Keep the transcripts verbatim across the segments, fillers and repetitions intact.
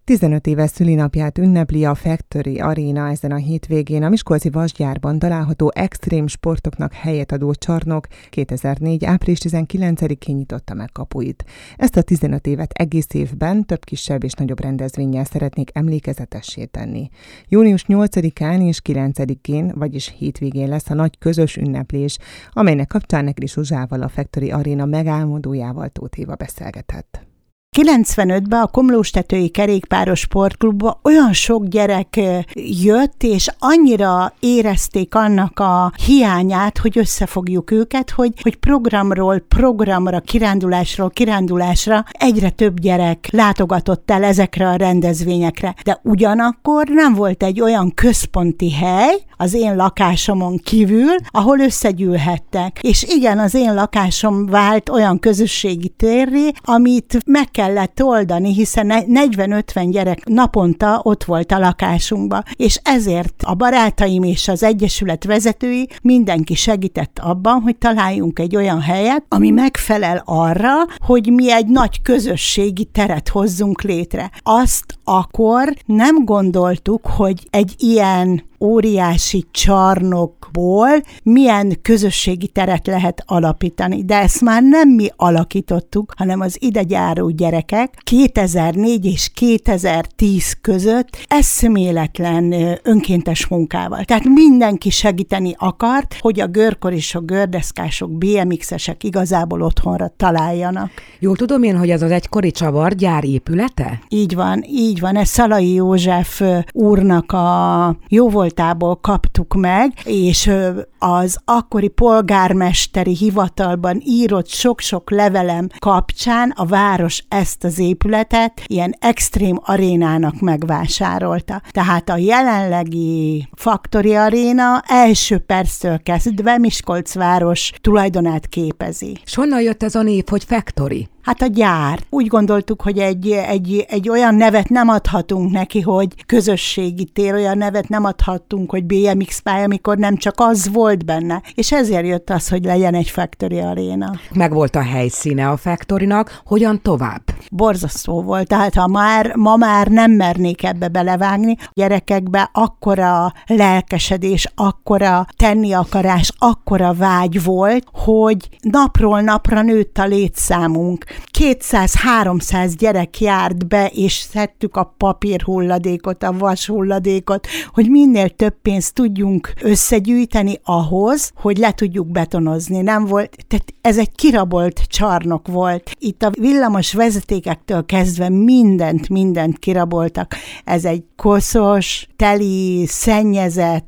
tizenöt éves szülinapját ünnepli a Factory Arena ezen a hétvégén. A miskolci vasgyárban található extrém sportoknak helyet adó csarnok kétezer-négy. április tizenkilencedikén nyitotta meg kapuit. Ezt a tizenöt évet egész évben több kisebb és nagyobb rendezvénnyel szeretnék emlékezetessé tenni. június nyolcadikán és kilencedikén, vagyis hétvégén lesz a nagy közös ünneplés, amelynek kapcsán Negri Zsuzsával, a Factory Arena megálmodójával Tóth Éva beszélgetett. kilencvenötben a Komlóstetői Kerékpáros Sportklubba olyan sok gyerek jött, és annyira érezték annak a hiányát, hogy összefogjuk őket, hogy, hogy programról programra, kirándulásról kirándulásra egyre több gyerek látogatott el ezekre a rendezvényekre. De ugyanakkor nem volt egy olyan központi hely az én lakásomon kívül, ahol összegyűlhettek. És igen, az én lakásom vált olyan közösségi térré, amit meg kellett oldani, hiszen negyven-ötven gyerek naponta ott volt a lakásunkban, és ezért a barátaim és az egyesület vezetői mindenki segített abban, hogy találjunk egy olyan helyet, ami megfelel arra, hogy mi egy nagy közösségi teret hozzunk létre. Azt akkor nem gondoltuk, hogy egy ilyen óriási csarnokból milyen közösségi teret lehet alapítani. De ezt már nem mi alakítottuk, hanem az ide járó gyerekek kétezer-négy és kétezer-tíz között eszméletlen önkéntes munkával. Tehát mindenki segíteni akart, hogy a görkor és a gördeszkások, bé em ikszesek igazából otthonra találjanak. Jól tudom én, hogy ez az egykori csavargyár épülete? Így van, így van. Ez Szalai József úrnak a jó voltából kaptuk meg, és az akkori polgármesteri hivatalban írott sok-sok levelem kapcsán a város ezt az épületet ilyen extrém arénának megvásárolta. Tehát a jelenlegi Factory Arena első perctől kezdve Miskolcváros tulajdonát képezi. És honnan jött ez a név, hogy Factory? Hát a gyár. Úgy gondoltuk, hogy egy, egy, egy olyan nevet nem adhatunk neki, hogy közösségi tér, olyan nevet nem adhatunk, hogy bé em iksz pálya, amikor nem csak az volt benne. És ezért jött az, hogy legyen egy Factory Arena. Megvolt a helyszíne a Factorynak, hogyan tovább? Borzasztó volt, tehát ha már, ma már nem mernék ebbe belevágni. A gyerekekbe akkora lelkesedés, akkora tenni akarás, akkora vágy volt, hogy napról napra nőtt a létszámunk. kétszáz-háromszáz gyerek járt be, és szedtük a papírhulladékot, a vashulladékot, hogy minél több pénzt tudjunk összegyűjteni ahhoz, hogy le tudjuk betonozni. Nem volt, tehát ez egy kirabolt csarnok volt. Itt a villamos vezetékektől kezdve mindent, mindent kiraboltak. Ez egy koszos, teli, szennyezett,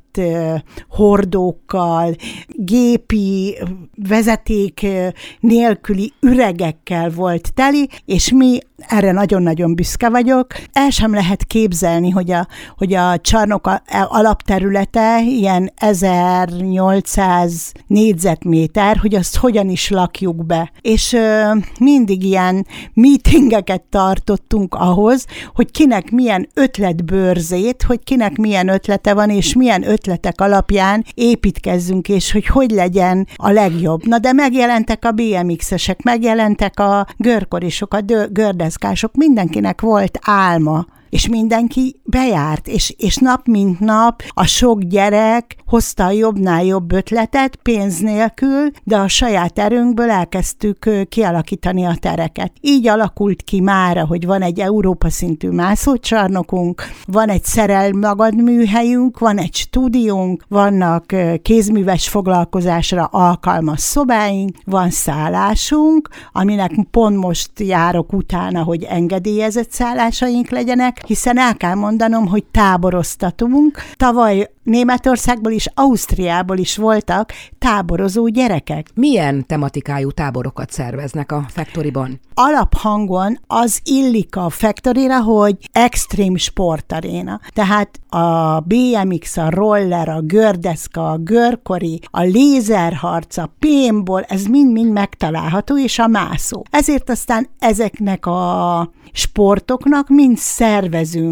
hordókkal, gépi vezeték nélküli üregekkel volt teli, és mi erre nagyon-nagyon büszke vagyok. El sem lehet képzelni, hogy a, hogy a csarnok alapterülete ilyen ezernyolcszáz négyzetméter, hogy azt hogyan is lakjuk be. És ö, mindig ilyen meetingeket tartottunk ahhoz, hogy kinek milyen ötletbőrzét, hogy kinek milyen ötlete van, és milyen ötletek alapján építkezzünk, és hogy hogy legyen a legjobb. Na de megjelentek a bé em ikszesek, megjelentek a görkorisok, a gördeszkások, mindenkinek volt álma, és mindenki bejárt, és, és nap mint nap a sok gyerek hozta a jobbnál jobb ötletet, pénz nélkül, de a saját erőnkből elkezdtük kialakítani a tereket. Így alakult ki mára, hogy van egy Európa szintű mászócsarnokunk, van egy szerelmagad műhelyünk, van egy stúdiónk, vannak kézműves foglalkozásra alkalmas szobáink, van szállásunk, aminek pont most járok utána, hogy engedélyezett szállásaink legyenek, hiszen el kell mondanom, hogy táboroztatunk. Tavaly Németországból és Ausztriából is voltak táborozó gyerekek. Milyen tematikájú táborokat szerveznek a Factoryban? Alaphangon az illik a Factoryra, hogy extrém sportaréna. Tehát a bé em iksz, a roller, a gördeszka, a görkori, a lézerharc, a paintball, ez mind-mind megtalálható, és a mászó. Ezért aztán ezeknek a sportoknak mind szervezünk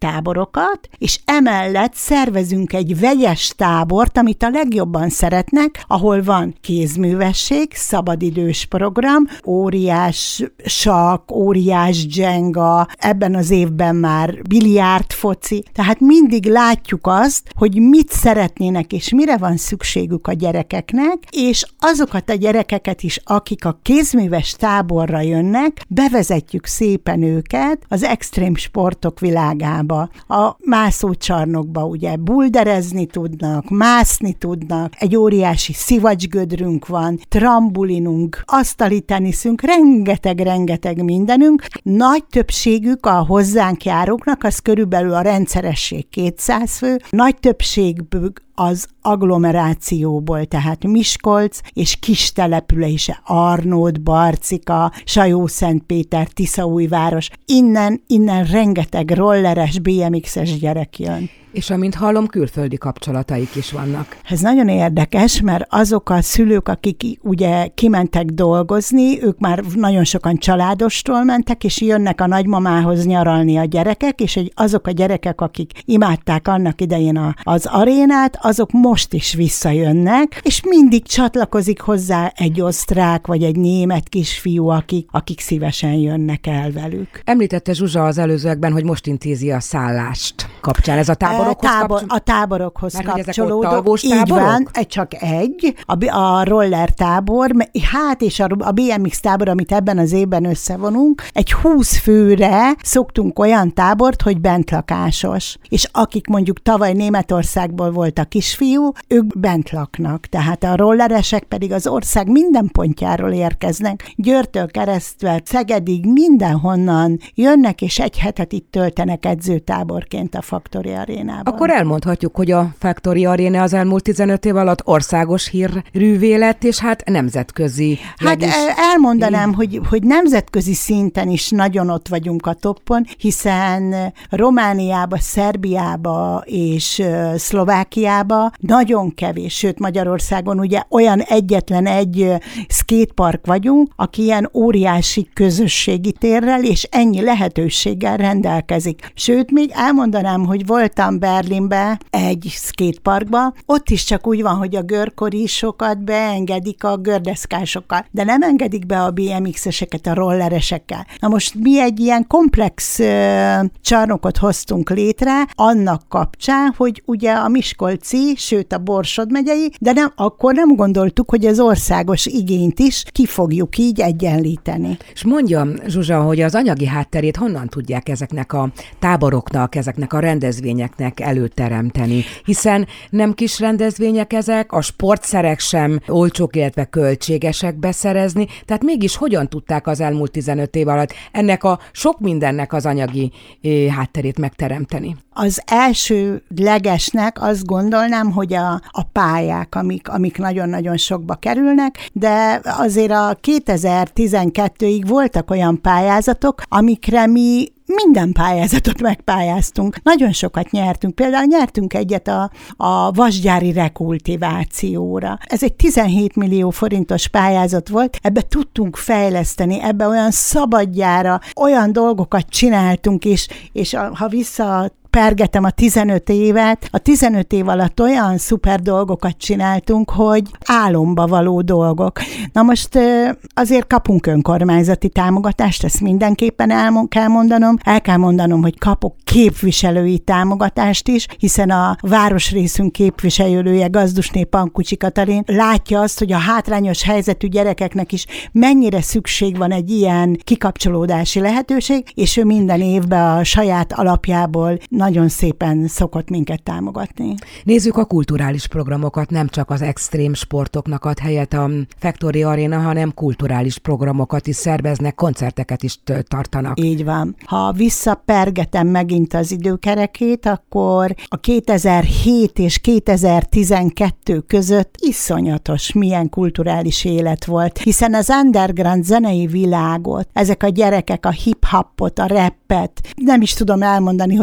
táborokat, és emellett szervezünk egy vegyes tábort, amit a legjobban szeretnek, ahol van kézművesség, szabadidős program, óriás sakk, óriás dzsenga, ebben az évben már biliárd foci, tehát mindig látjuk azt, hogy mit szeretnének, és mire van szükségük a gyerekeknek, és azokat a gyerekeket is, akik a kézműves táborra jönnek, bevezetjük szépen őket az extrém sportok világába. A mászócsarnokba ugye bulderezni tudnak, mászni tudnak, egy óriási szivacsgödrünk van, trambulinunk, asztali teniszünk, rengeteg-rengeteg mindenünk. Nagy többségük a hozzánk járóknak, az körülbelül a rendszeresség kétszáz fő, nagy többségük az agglomerációból, tehát Miskolc és kis települése, Arnód, Barcika, Sajó-Szentpéter, Tiszaújváros, innen, innen rengeteg rolleres, bé em iksz-es gyerek jön. És amint hallom, külföldi kapcsolataik is vannak. Ez nagyon érdekes, mert azok a szülők, akik ugye kimentek dolgozni, ők már nagyon sokan családostól mentek, és jönnek a nagymamához nyaralni a gyerekek, és azok a gyerekek, akik imádták annak idején a, az arénát, azok most is visszajönnek, és mindig csatlakozik hozzá egy osztrák, vagy egy német kisfiú, akik, akik szívesen jönnek el velük. Említette Zsuzsa az előzőekben, hogy most intézi a szállást kapcsán. Ez a táborokhoz Tábor, kapcsol... A táborokhoz Mert kapcsolódó. Így van, csak egy, a, a roller tábor, hát és a, a bé em iksz tábor, amit ebben az évben összevonunk, egy húsz főre szoktunk olyan tábort, hogy bentlakásos. És akik mondjuk tavaly Németországból voltak kisfiú, ők bent laknak. Tehát a rolleresek pedig az ország minden pontjáról érkeznek. Győrtől keresztül Szegedig, mindenhonnan jönnek, és egy hetet itt töltenek edzőtáborként a Factory Arénában. Akkor elmondhatjuk, hogy a Factory Arena az elmúlt tizenöt év alatt országos hírrűvé lett, és hát nemzetközi. Hát is... elmondanám, hogy, hogy nemzetközi szinten is nagyon ott vagyunk a toppon, hiszen Romániába, Szerbiába és Szlovákiába nagyon kevés, sőt Magyarországon ugye olyan egyetlen egy skatepark vagyunk, aki ilyen óriási közösségi térrel és ennyi lehetőséggel rendelkezik. Sőt, még elmondanám, hogy voltam Berlinbe egy skateparkba, ott is csak úgy van, hogy a görkorisokat beengedik a gördeszkásokkal, de nem engedik be a bé em iksz-eseket a rolleresekkel. Na most mi egy ilyen komplex ö, csarnokot hoztunk létre annak kapcsán, hogy ugye a miskolci, sőt a Borsod megyei, de nem, akkor nem gondoltuk, hogy az országos igényt is ki fogjuk így egyenlíteni. És mondja, Zsuzsa, hogy az anyagi hátterét honnan tudják ezeknek a táboroknak, ezeknek a rendezvényeknek előteremteni, hiszen nem kis rendezvények ezek, a sportszerek sem olcsók, illetve költségesek beszerezni, tehát mégis hogyan tudták az elmúlt tizenöt év alatt ennek a sok mindennek az anyagi eh, hátterét megteremteni? Az első legesnek azt gondolnám, hogy a, a pályák, amik, amik nagyon-nagyon sokba kerülnek, de azért a kétezer-tizenkettőig voltak olyan pályázatok, amikre mi minden pályázatot megpályáztunk. Nagyon sokat nyertünk. Például nyertünk egyet a, a vasgyári rekultivációra. Ez egy tizenhét millió forintos pályázat volt, ebbe tudtunk fejleszteni, ebbe olyan szabadjára, olyan dolgokat csináltunk, és, és a, ha vissza pergetem a tizenöt évet, a tizenöt év alatt olyan szuper dolgokat csináltunk, hogy álomba való dolgok. Na most azért kapunk önkormányzati támogatást, ezt mindenképpen el kell mondanom. El kell mondanom, hogy kapok képviselői támogatást is, hiszen a városrészünk képviselője, Gazdusné Pankucsi Katalin látja azt, hogy a hátrányos helyzetű gyerekeknek is mennyire szükség van egy ilyen kikapcsolódási lehetőség, és ő minden évben a saját alapjából nagyon szépen szokott minket támogatni. Nézzük a kulturális programokat, nem csak az extrém sportoknak ad helyet a Factory Arena, hanem kulturális programokat is szerveznek, koncerteket is tartanak. Így van. Ha visszapergetem megint az időkerekét, akkor a kétezer-hét és kétezer-tizenkettő között iszonyatos milyen kulturális élet volt, hiszen az underground zenei világot, ezek a gyerekek a hip-hopot, a rappet, nem is tudom elmondani, hogy miket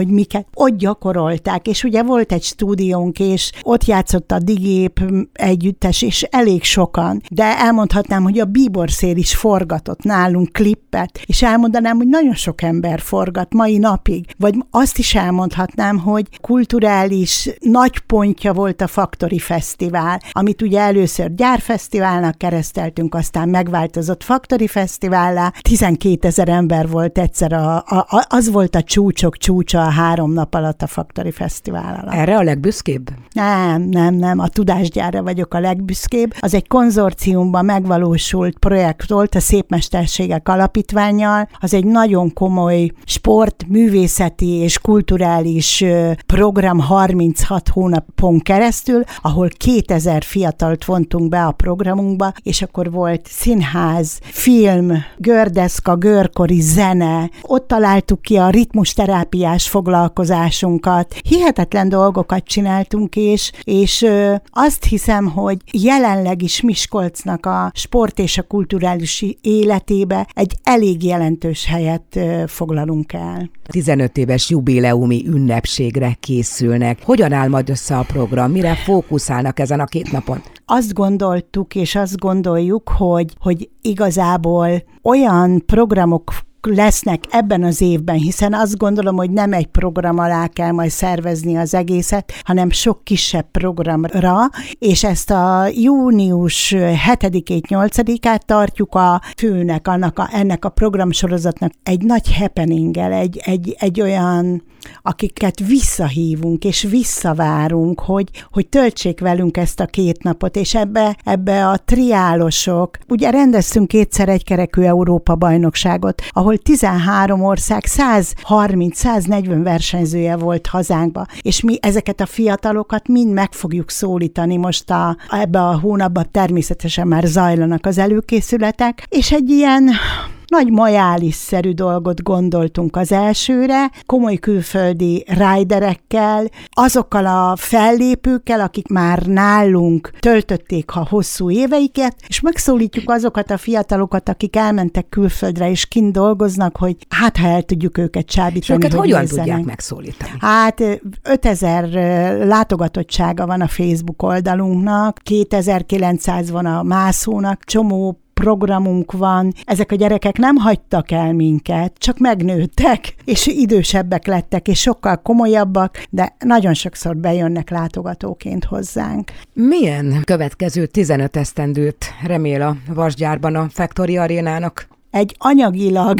ott gyakorolták, és ugye volt egy stúdiónk, és ott játszott a Digép együttes, és elég sokan, de elmondhatnám, hogy a Bíborszél is forgatott nálunk klippet, és elmondanám, hogy nagyon sok ember forgat mai napig, vagy azt is elmondhatnám, hogy kulturális nagy pontja volt a Faktori Fesztivál, amit ugye először Gyárfesztiválnak kereszteltünk, aztán megváltozott Faktori Fesztivállá. tizenkétezer ember volt egyszer, a, a, az volt a csúcsok csúcsa a három nap alatt a Faktori Fesztivál alatt. Erre a legbüszkébb? Nem, nem, nem, a Tudásgyárra vagyok a legbüszkébb. Az egy konzorciumban megvalósult projekt volt a Szépmesterségek Alapítvánnyal. Az egy nagyon komoly sport, művészeti és kulturális program harminchat hónapon keresztül, ahol kétezer fiatalt vontunk be a programunkba, és akkor volt színház, film, gördeszka, görkori zene. Ott találtuk ki a ritmusterápiás foglalkozásunkat. Hihetetlen dolgokat csináltunk, és, és ö, azt hiszem, hogy jelenleg is Miskolcnak a sport és a kulturális életébe egy elég jelentős helyet ö, foglalunk el. tizenöt éves jubileumi ünnepségre készülnek. Hogyan áll majd össze a program? Mire fókuszálnak ezen a két napon? Azt gondoltuk, és azt gondoljuk, hogy, hogy igazából olyan programok lesznek ebben az évben, hiszen azt gondolom, hogy nem egy program alá kell majd szervezni az egészet, hanem sok kisebb programra, és ezt a június hetedikét, nyolcadikát tartjuk a főnek, annak a, ennek a programsorozatnak egy nagy happeninggel, egy, egy, egy olyan, akiket visszahívunk, és visszavárunk, hogy, hogy töltsék velünk ezt a két napot, és ebbe, ebbe a triálosok, ugye rendeztünk kétszer egykerekű Európa-bajnokságot, ahol tizenhárom ország százharminc-száznegyven versenyzője volt hazánkba, és mi ezeket a fiatalokat mind meg fogjuk szólítani most a, ebbe a hónapban, természetesen már zajlanak az előkészületek, és egy ilyen nagy majális-szerű dolgot gondoltunk az elsőre, komoly külföldi riderekkel, azokkal a fellépőkkel, akik már nálunk töltötték a hosszú éveiket, és megszólítjuk azokat a fiatalokat, akik elmentek külföldre, és kint dolgoznak, hogy hát, ha el tudjuk őket csábítani. És őket hogyan nézzenek. tudják megszólítani? Hát ötezer látogatottsága van a Facebook oldalunknak, kétezer-kilencszáz van a mászónak, csomó programunk van. Ezek a gyerekek nem hagytak el minket, csak megnőttek, és idősebbek lettek, és sokkal komolyabbak, de nagyon sokszor bejönnek látogatóként hozzánk. Milyen következő tizenöt esztendőt remél a Vasgyárban a Factory Arénának? Egy anyagilag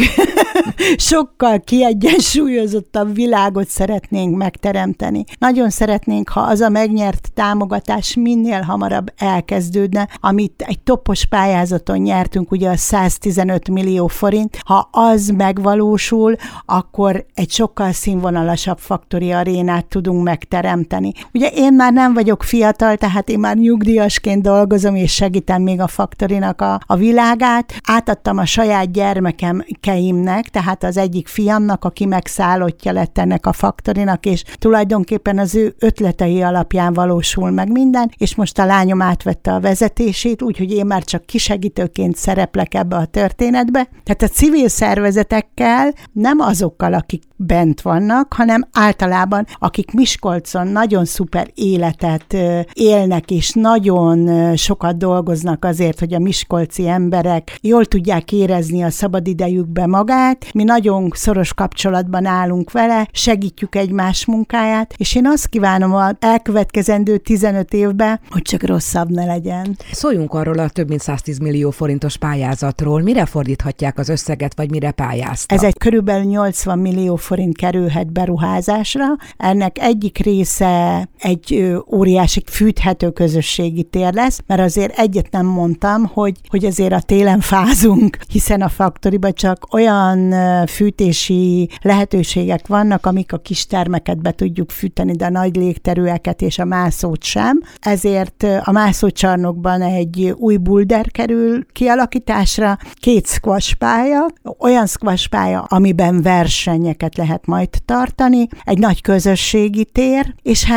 sokkal kiegyensúlyozottabb világot szeretnénk megteremteni. Nagyon szeretnénk, ha az a megnyert támogatás minél hamarabb elkezdődne, amit egy toppos pályázaton nyertünk, ugye a száztizenöt millió forint. Ha az megvalósul, akkor egy sokkal színvonalasabb Factory Arénát tudunk megteremteni. Ugye én már nem vagyok fiatal, tehát én már nyugdíjasként dolgozom, és segítem még a Factorynak a, a világát. Átadtam a saját gyermekeimnek, tehát az egyik fiamnak, aki megszállottja lett ennek a Factorynak, és tulajdonképpen az ő ötletei alapján valósul meg minden, és most a lányom átvette a vezetését, úgyhogy én már csak kisegítőként szereplek ebbe a történetbe. Tehát a civil szervezetekkel, nem azokkal, akik bent vannak, hanem általában, akik Miskolcon nagyon szuper életet élnek, és nagyon sokat dolgoznak azért, hogy a miskolci emberek jól tudják érezni a szabadidejükbe magát. Mi nagyon szoros kapcsolatban állunk vele, segítjük egymás munkáját, és én azt kívánom az elkövetkezendő tizenöt évben, hogy csak rosszabb ne legyen. Szóljunk arról a több mint száztíz millió forintos pályázatról. Mire fordíthatják az összeget, vagy mire pályáztak? Ez egy körülbelül nyolcvan millió forint kerülhet beruházásra. Ennek egyik része egy ö, óriási fűthető közösségi tér lesz, mert azért egyet nem mondtam, hogy, hogy azért a télen fázunk, hiszen a Factoryban csak olyan fűtési lehetőségek vannak, amik a kis termeket be tudjuk fűteni, de a nagy légterűeket és a mászót sem. Ezért a mászócsarnokban egy új bulder kerül kialakításra, két squash pálya, olyan squash pálya, amiben versenyeket lehet majd tartani, egy nagy közösségi tér, és hát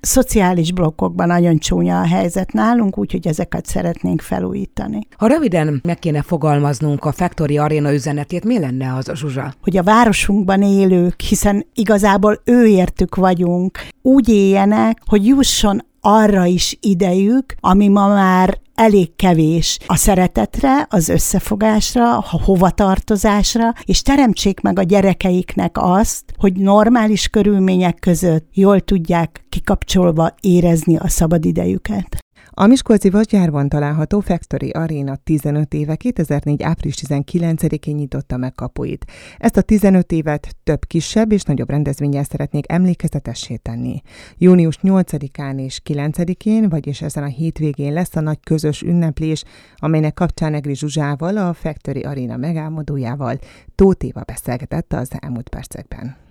szociális blokkokban nagyon csúnya a helyzet nálunk, úgyhogy ezeket szeretnénk felújítani. Ha röviden meg kéne fogalmaznunk a Factory Arena üzenetét, mi lenne az, Zsuzsa? Hogy a városunkban élők, hiszen igazából őértük vagyunk, úgy éljenek, hogy jusson arra is idejük, ami ma már elég kevés a szeretetre, az összefogásra, a hovatartozásra, és teremtsék meg a gyerekeiknek azt, hogy normális körülmények között jól tudják kikapcsolva érezni a szabadidejüket. A miskolci Vasgyárban található Factory Arena tizenöt éve kétezer-négy. április tizenkilencedikén nyitotta meg kapuit. Ezt a tizenöt évet több kisebb és nagyobb rendezvénnyel szeretnék emlékezetessé tenni. június nyolcadikán és kilencedikén, vagyis ezen a hétvégén lesz a nagy közös ünneplés, amelynek kapcsán Egri Zsuzsával, a Factory Arena megálmodójával Tóth Éva beszélgetett az elmúlt percekben.